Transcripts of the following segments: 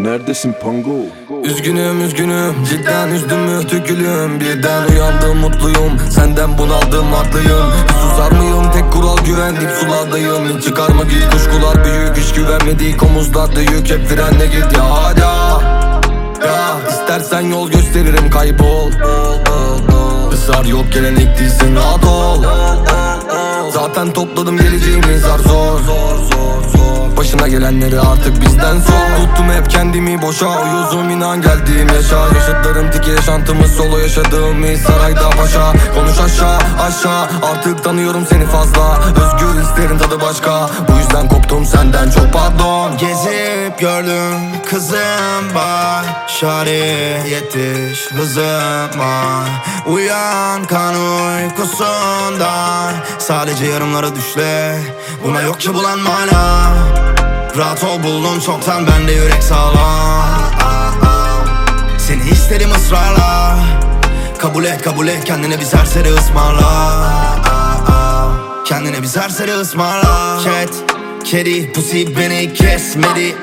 Neredesin Pango? Üzgünüm cidden üzdüm mü tükülüm. Birden uyandım mutluyum, senden bunaldım haklıyım. Susar mıyım, tek kural güven, dip sulardayım. Hiç çıkarma git, kuşkular büyük, hiç güvenmedik, omuzlarda yük, hep frenle git ya hadi ya. İstersen yol gösteririm, kaybol. Israr yok, gelenek değilsin, rahat ol. Zaten topladım geleceğimi zar zor. Başına gelenleri artık bizden sor. Tuttum hep kendimi boşa, uyuzum inan geldiğim yaşa. Yaşadıklarım tiki yaşantımız solo, yaşadığım iz sarayda paşa. Konuş aşağı artık tanıyorum seni fazla. Özgür hislerin tadı başka, bu yüzden koptum senden çok pardon. Gezip gördüm kızım var, şari yetiş hızım var. Uyan kan uykusundan, sadece yarımlara düşle, buna yok ki bulan mana. Rahat ol, buldum çoktan bende yürek sağlam. Seni isterim ısrarla, kabul et kendine bir serseri ısmarla. Kendine bir serseri ısmarla. Kedi pussy beni kesmedi.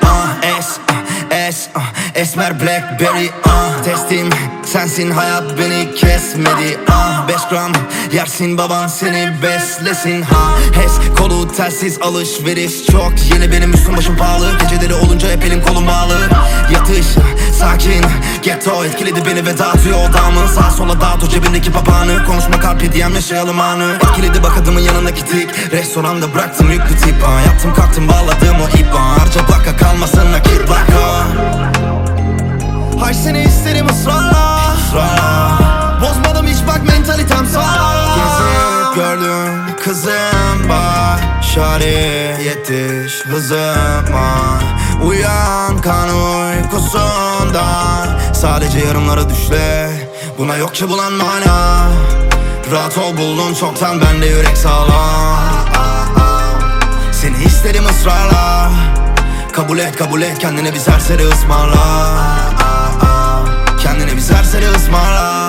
Esmer Blackberry testim sensin, hayat beni kesmedi. 5 gram yersin, baban seni beslesin. Hes kolu telsiz, alışveriş çok yeni, benim üstüm başım pahalı. Geceleri olunca hep elim kolum bağlı. Yatış sakin, ghetto etkiledi beni ve dağıtıyor odamı. Sağa sola dağıt o cebindeki papağanı, konuşma carpe diem, yaşayalım anı. Etkiledi bak adımın yanındaki tik, restoranda bıraktım yüklü tip. Yaptım kalktım bağladım o ip, harca baka kalmasın nakit baka. Hay seni isterim ısrarla, bozmadım hiç bak mentalitem sağlam. Gezip gördüm kızım var, şari yetiş hızım var. Uyan kan uykusundan, sadece yarımlara düşle, buna yok ki bulan mana. Rahat ol, buldum çoktan bende yürek sağlam. Seni isterim ısrarla, kabul et kendine bir serseri ısmarla. Kendine bir serseri ısmarla.